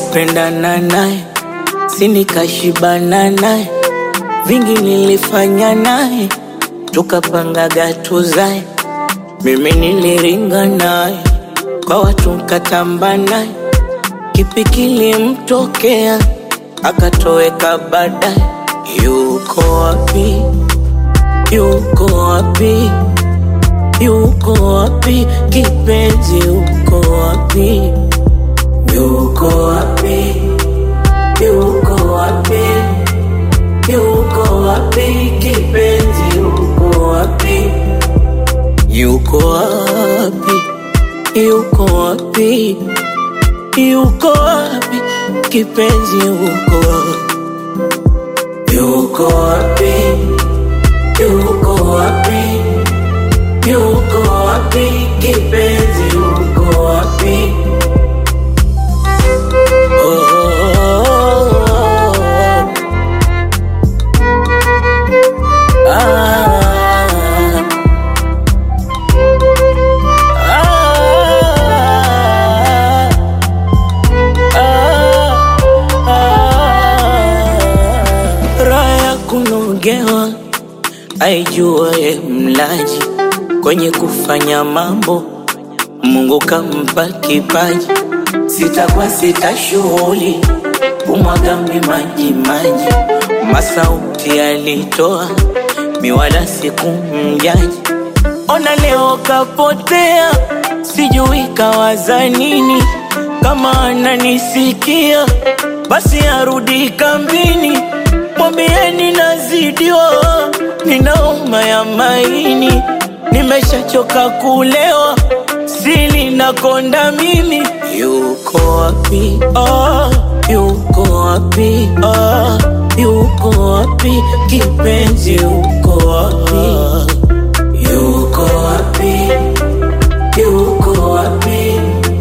Nilipendana naye, si nikashibana naye, vingi nilifanya naye, tukapangaga tuzae. Mimi niliringa naye, kwa watu nkatamba naye, kipi kilimtokea akatoweka baadaye. Yuko wapi? Yuko wapi? Yuko wapi? Kipenzi yuko wapi? Yuko wapi? Yuko wapi? Yuko wapi? Kipenzi yuko wapi? Yuko wapi? Yuko wapi? Yuko wapi? Kipenzi yuko wapi? Yuko wapi? Yuko wapi? Yuko wapi? Kipenzi yuko wapi? Raya kunogewa, aijuaye mlaji, kwenye kufanya mambo Mungu kampa kipaji. Sitakuwa sita shughuli, kumwaga maji maji, masauti alitoa, miwala sikumjaji. Ona leo kapotea, sijui kawaza nini. Kama ananisikia, basi arudi kambini, mwambieni nazidiwa, ninauma ya maini. Nimeshachoka kulewa, sili nakonda mimi. Yuko wapi? Yuko wapi? Yuko wapi? Kipenzi yuko wapi? Yuko wapi? Yuko wapi?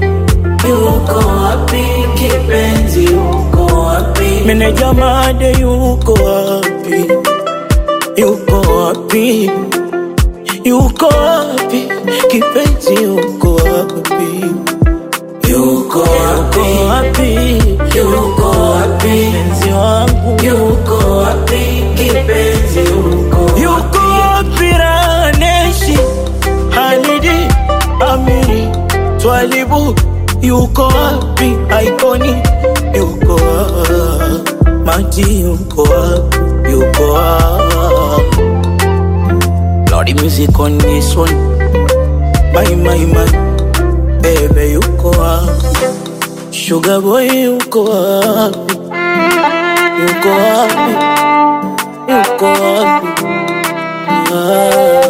Yuko wapi? Kipenzi yuko wapi? Meneja Made yuko wapi? Yuko wapi? Yuko wapi? Kipenzi yuko wapi? Yuko wapi? Yuko wapi? Penzi wangu yuko wapi? Kipenzi yuko wapi? Yuko wapi? Raneshi, Halidi, Amiri, Twalibu, yuko wapi? Aikoni yuko wapi? Maji yuko wapi? Yuko wapi? Lordy music on this one. My baby yuko wapi? Sugar boy yuko wapi? Yuko wapi? Yuko wapi?